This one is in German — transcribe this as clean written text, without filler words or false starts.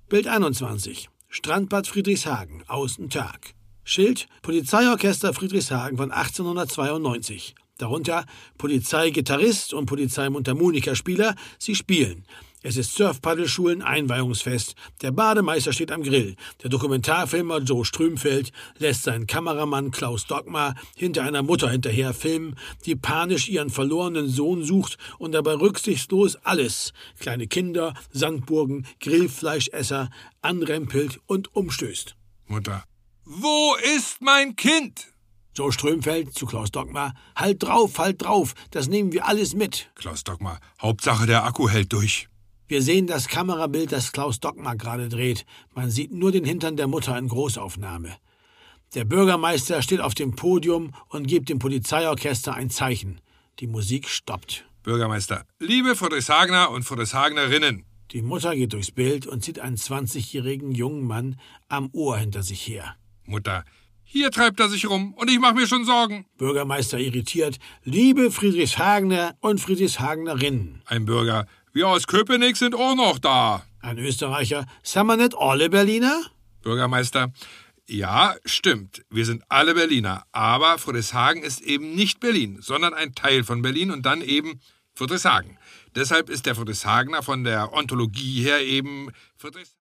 Bild 21. Strandbad Friedrichshagen, Außentag. Schild: Polizeiorchester Friedrichshagen von 1892. Darunter Polizeigitarrist und Polizeimundharmonikaspieler, sie spielen. Es ist Surfpaddelschulen-Einweihungsfest. Der Bademeister steht am Grill. Der Dokumentarfilmer Joe Strömfeld lässt seinen Kameramann Klaus Dogma hinter einer Mutter hinterher filmen, die panisch ihren verlorenen Sohn sucht und dabei rücksichtslos alles, kleine Kinder, Sandburgen, Grillfleischesser, anrempelt und umstößt. Mutter: Wo ist mein Kind? Joe Strömfeld zu Klaus Dogma: Halt drauf, das nehmen wir alles mit. Klaus Dogma: Hauptsache der Akku hält durch. Wir sehen das Kamerabild, das Klaus Dogma gerade dreht. Man sieht nur den Hintern der Mutter in Großaufnahme. Der Bürgermeister steht auf dem Podium und gibt dem Polizeiorchester ein Zeichen. Die Musik stoppt. Bürgermeister: Liebe Friedrichshagener und Friedrichshagenerinnen. Die Mutter geht durchs Bild und zieht einen 20-jährigen jungen Mann am Ohr hinter sich her. Mutter: Hier treibt er sich rum und ich mache mir schon Sorgen. Bürgermeister irritiert: Liebe Friedrichshagener und Friedrichshagenerinnen. Ein Bürger: Wir aus Köpenick sind auch noch da. Ein Österreicher: Sind wir nicht alle Berliner? Bürgermeister: Ja, stimmt, wir sind alle Berliner, aber Friedrichshagen ist eben nicht Berlin, sondern ein Teil von Berlin und dann eben Friedrichshagen. Deshalb ist der Friedrichshagener von der Ontologie her eben Friedrichshagen.